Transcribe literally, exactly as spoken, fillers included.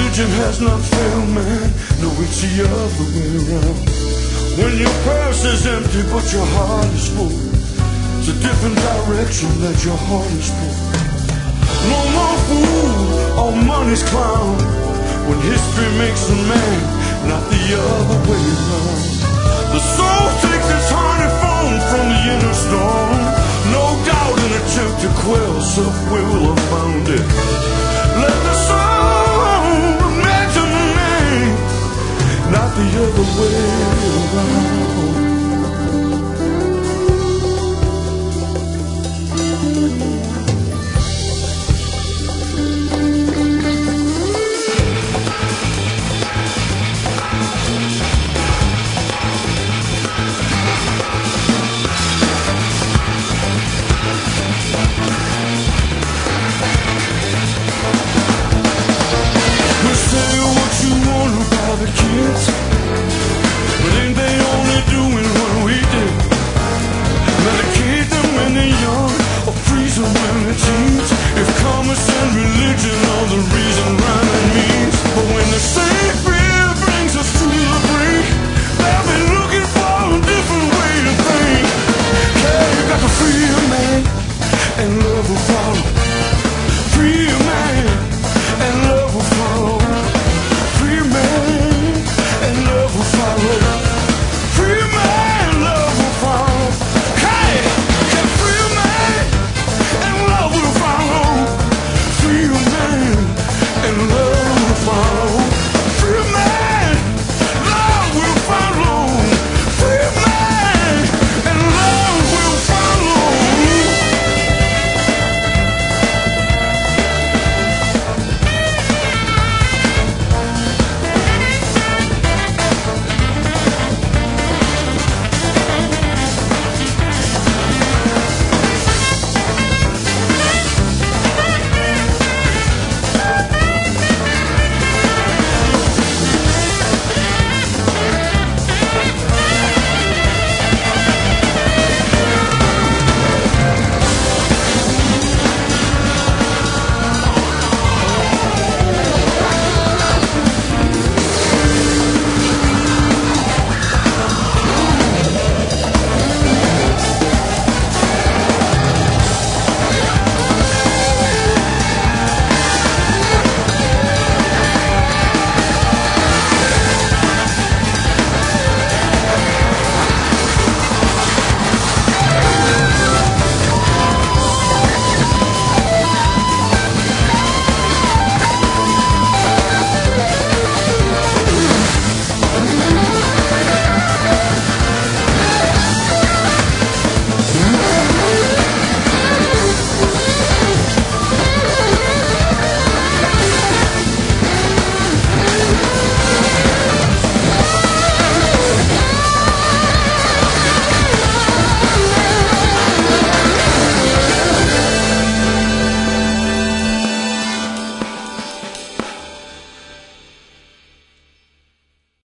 religion has not failed man. No, it's the other way around. When your purse is empty but your heart is full, it's a different direction that your heart is full. No more fool or money's clown, when history makes a man, not the other way around. The soul takes its honeycomb from the inner storm, no doubt an attempt to quell self-will unbounded. Let the soul imagine the name, not the other way